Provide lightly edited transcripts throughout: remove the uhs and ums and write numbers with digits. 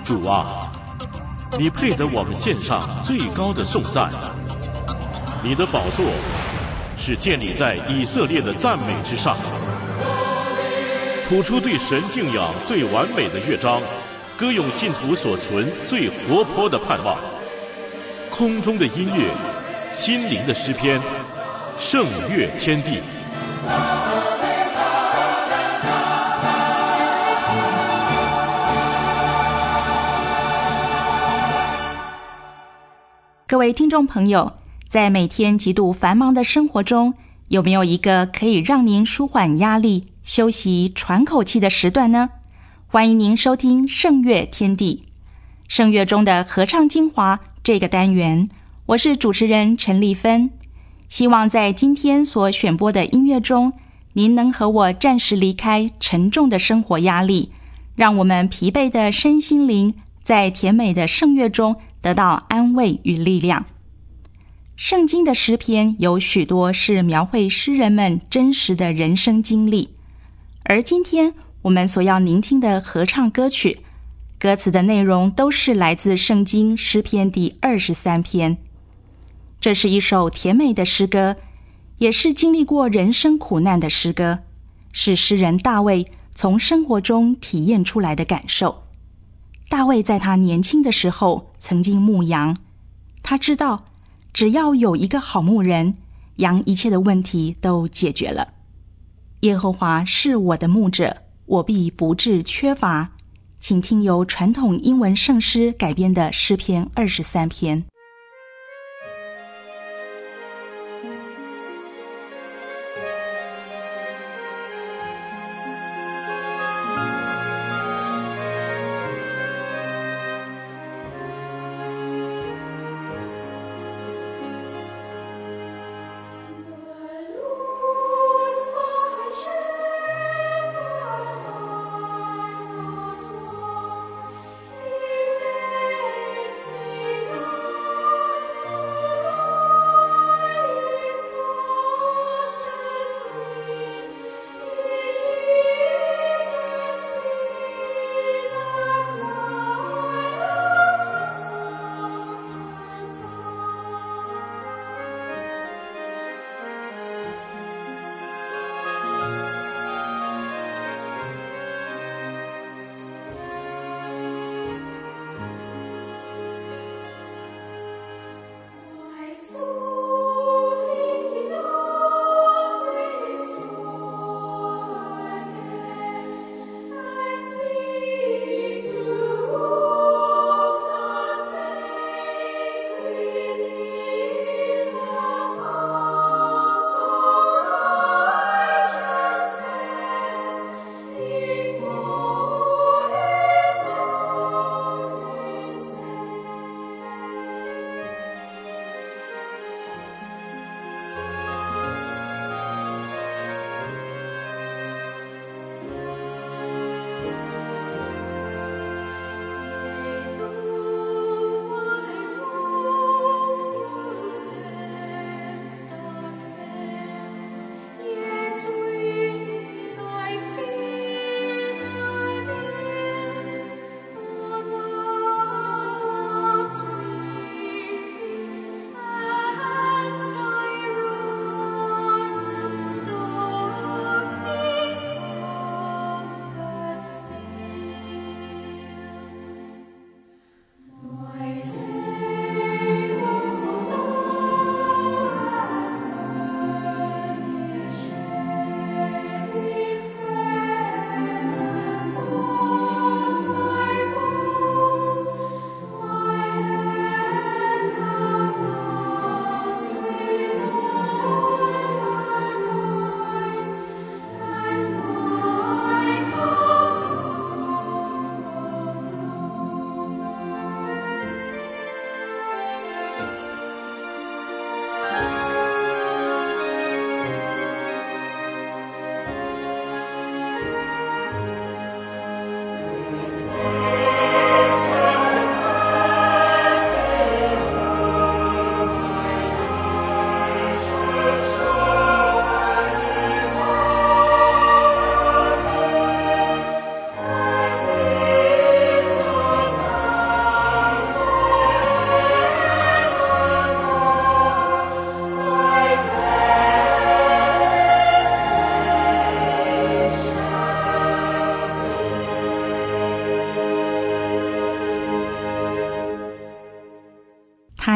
主啊，你配得我们献上最高的颂赞。你的宝座是建立在以色列的赞美之上，谱出对神敬仰最完美的乐章，歌咏信徒所存最活泼的盼望。空中的音乐，心灵的诗篇，圣乐天地。 各位听众朋友，在每天极度繁忙的生活中，有没有一个可以让您舒缓压力、休息喘口气的时段呢？欢迎您收听圣乐天地，圣乐中的合唱精华这个单元，我是主持人陈丽芬。希望在今天所选播的音乐中，您能和我暂时离开沉重的生活压力，让我们疲惫的身心灵在甜美的圣乐中得到安慰与力量。圣经的诗篇有许多是描绘诗人们真实的人生经历，而今天我们所要聆听的合唱歌曲，歌词的内容都是来自圣经诗篇第23篇。这是一首甜美的诗歌，也是经历过人生苦难的诗歌，是诗人大卫从生活中体验出来的感受。大卫在他年轻的时候曾经牧羊，他知道只要有一个好牧人，羊一切的问题都解决了。耶和华是我的牧者，我必不致缺乏。请听由传统英文圣诗改编的诗篇23篇。 Thank you.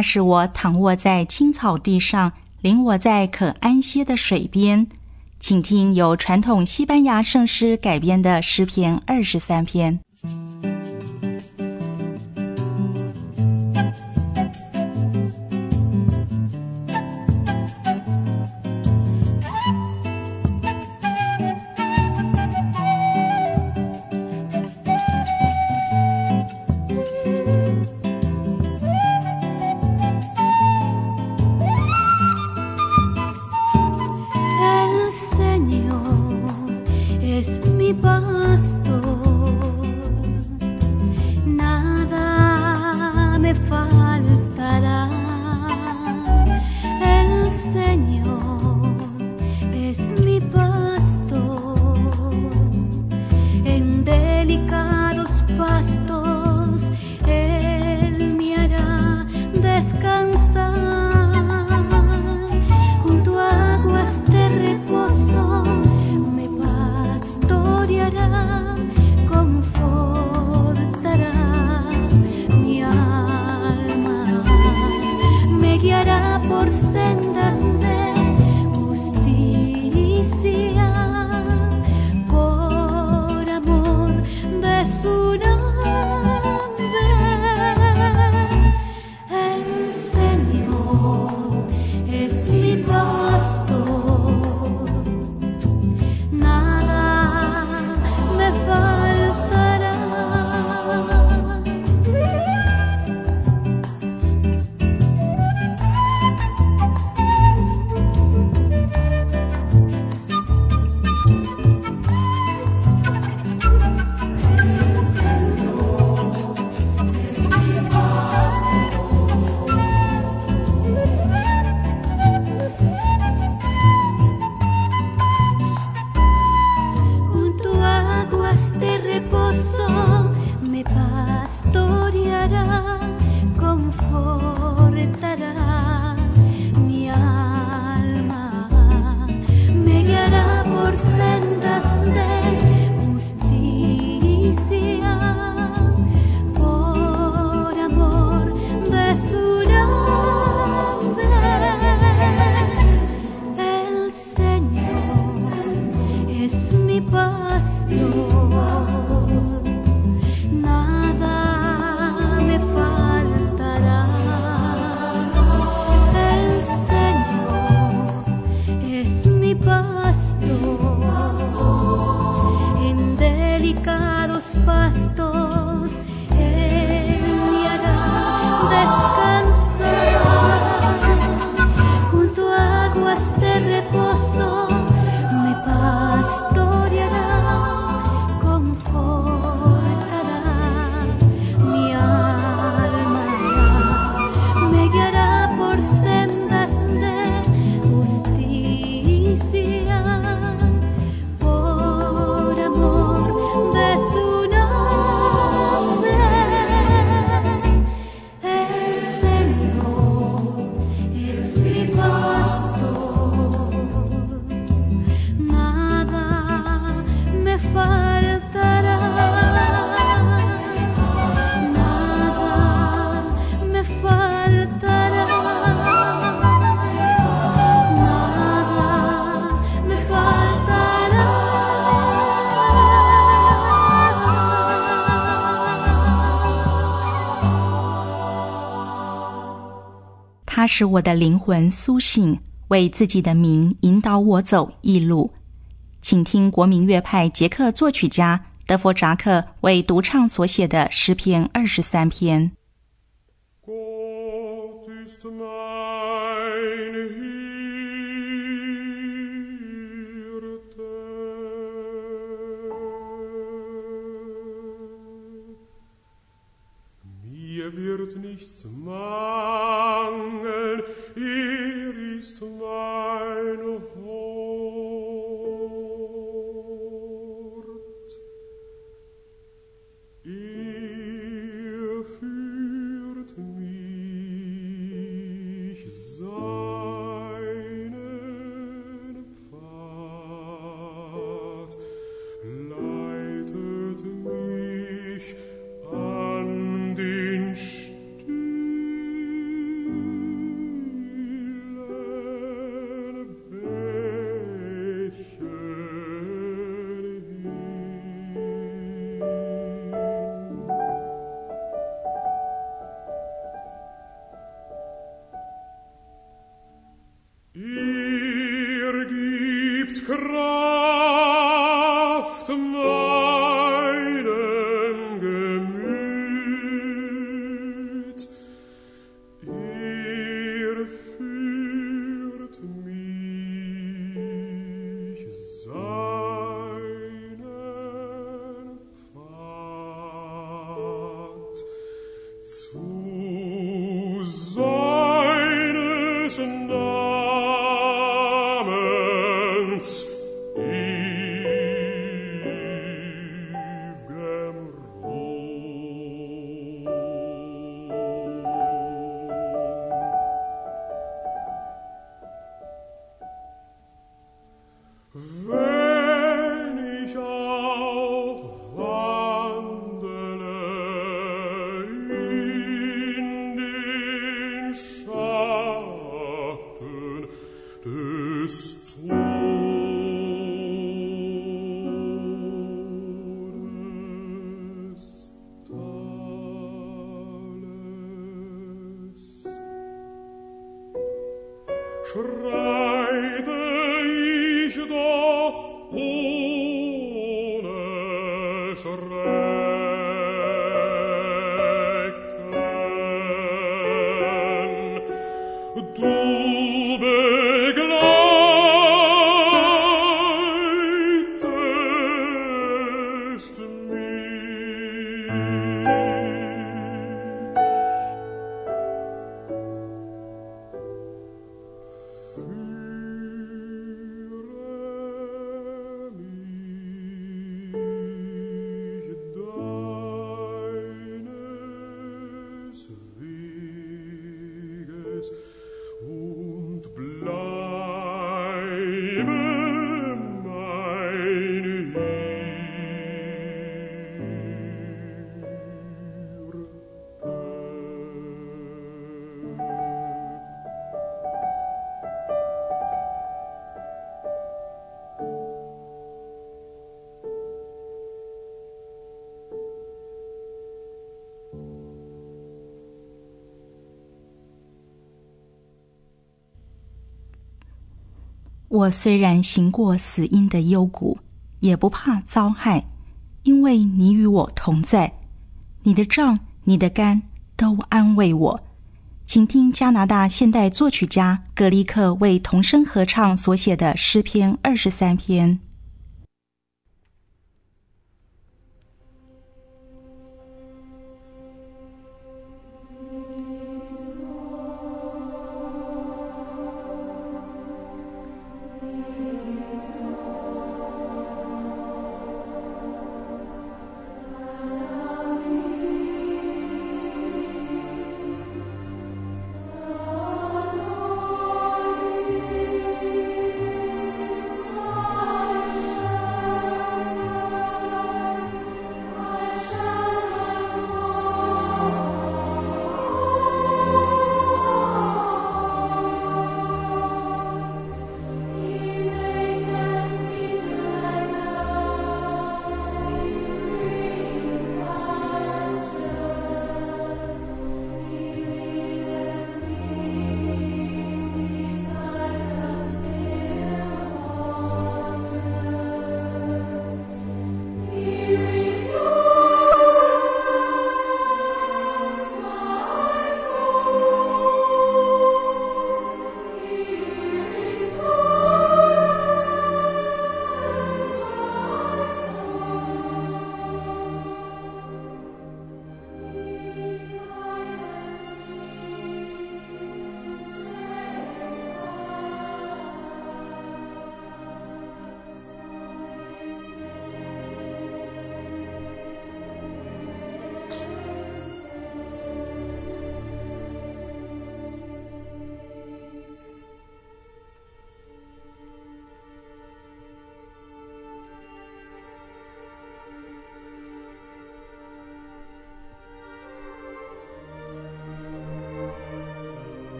他使我躺卧在青草地上，领我在可安歇的水边。请听由传统西班牙圣诗改编的诗篇23篇。他使我的灵魂苏醒，为自己的名引导我走义路。请听国民乐派捷克作曲家德弗扎克为独唱所写的诗篇23篇。 Wird nichts mangeln, ist mein Hort. Führt mich seinen Pfad, leitet mich an den Steg schreite ich doch ohne Schrecken. Du begleitest und bleibe meine 我虽然行过死荫的幽谷，也不怕遭害，因为你与我同在。你的杖、你的竿都安慰我。请听加拿大现代作曲家格利克为童声合唱所写的诗篇23篇。 Amen.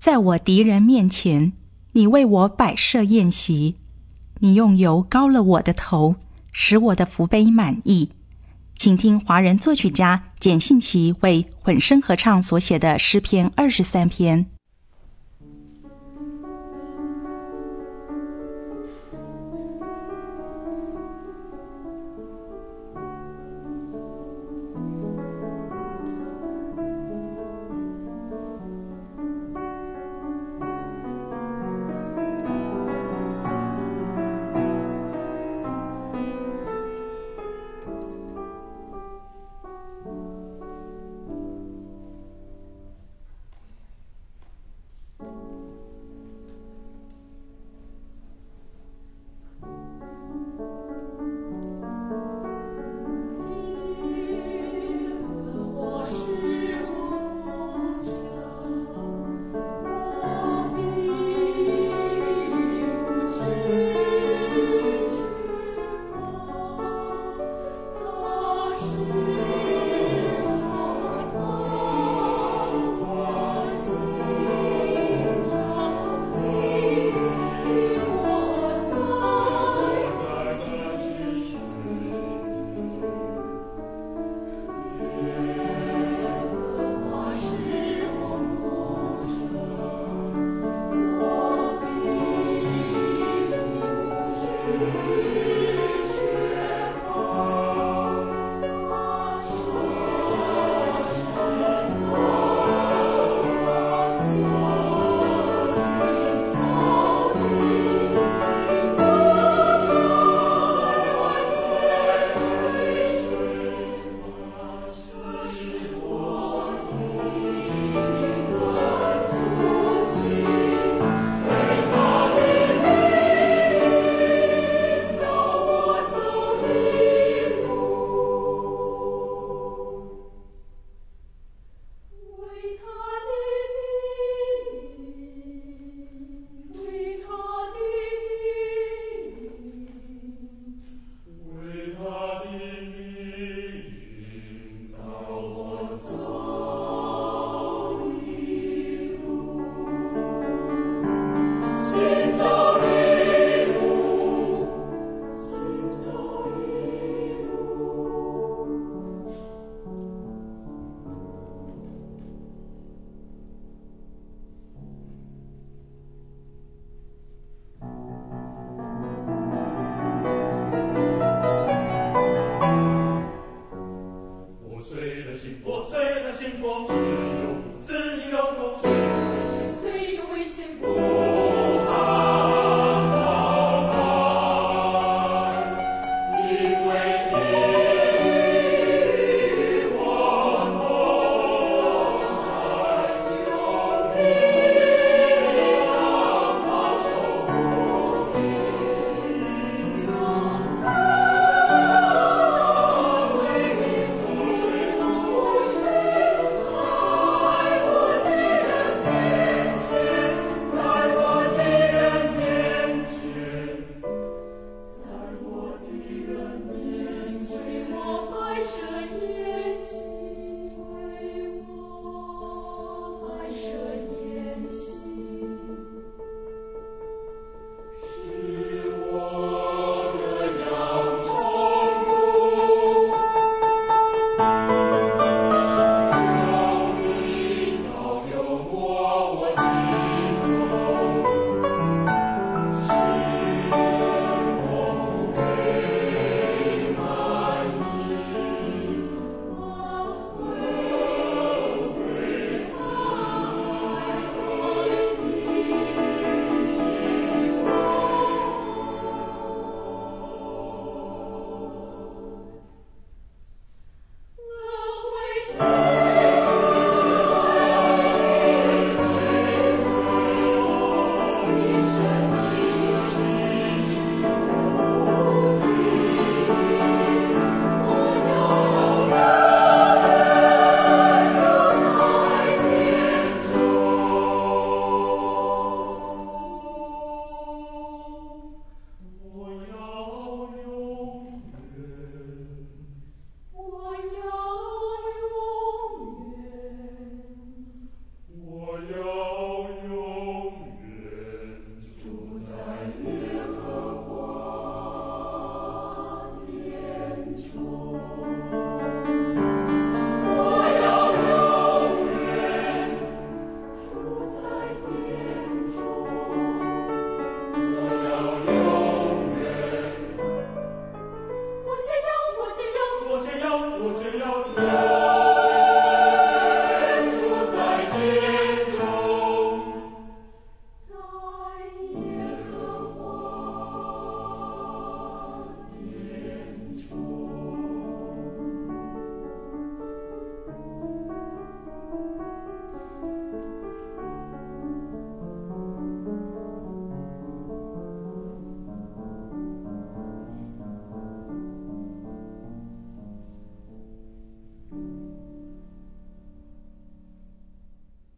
在我敌人面前，你为我摆设宴席，你用油膏了我的头，使我的福杯满溢。请听华人作曲家简信奇为混声合唱所写的诗篇23篇。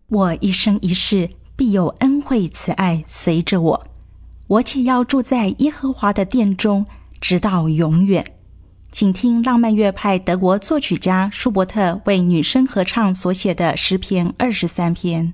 我一生一世必有恩惠慈爱随着我，我且要住在耶和华的殿中，直到永远。请听浪漫乐派德国作曲家舒伯特为女声合唱所写的诗篇23篇。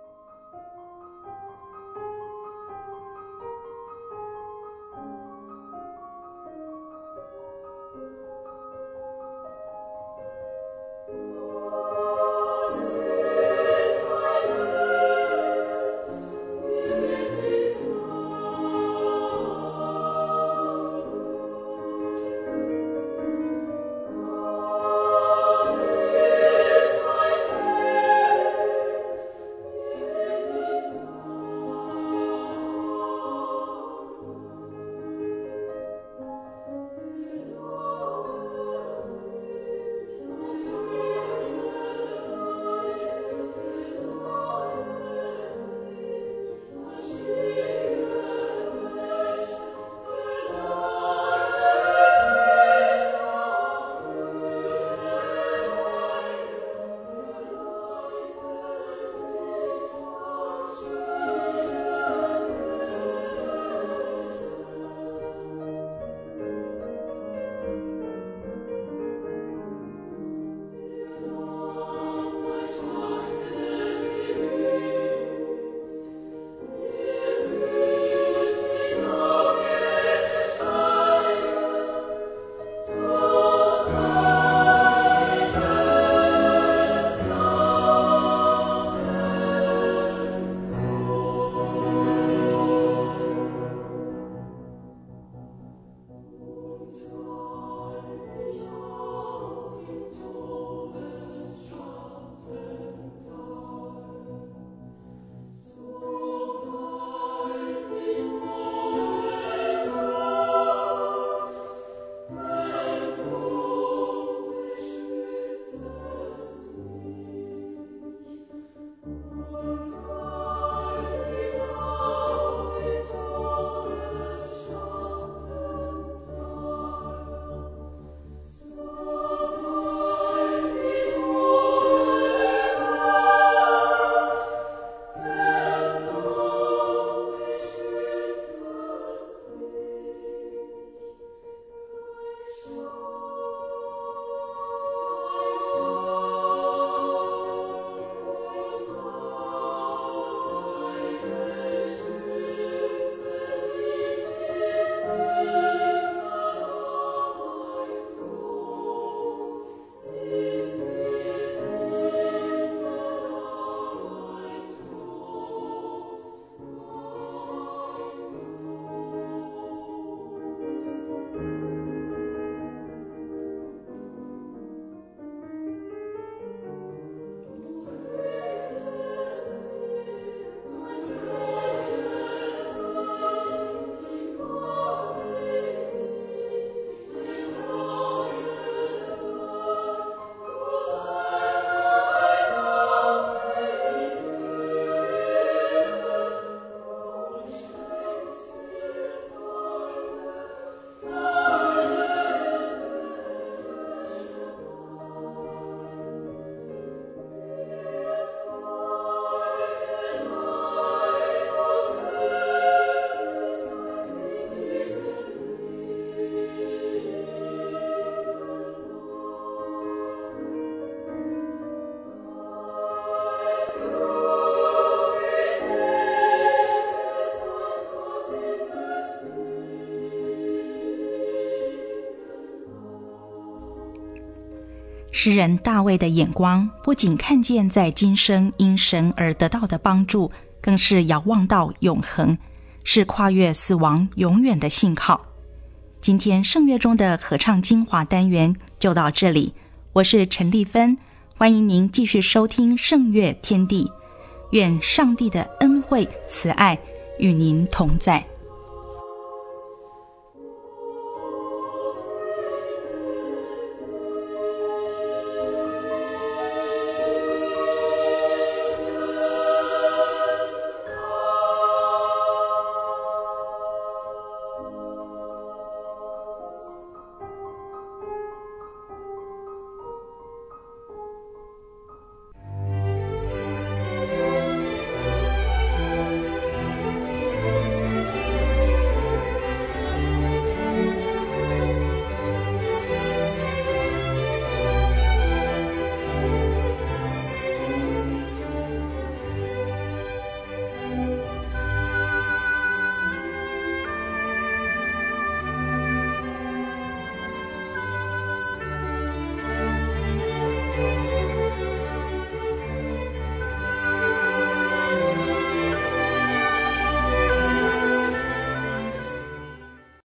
诗人大卫的眼光不仅看见在今生因神而得到的帮助，更是遥望到永恒，是跨越死亡永远的信靠。今天圣乐中的合唱精华单元就到这里，我是陈丽芬，欢迎您继续收听圣乐天地，愿上帝的恩惠慈爱与您同在。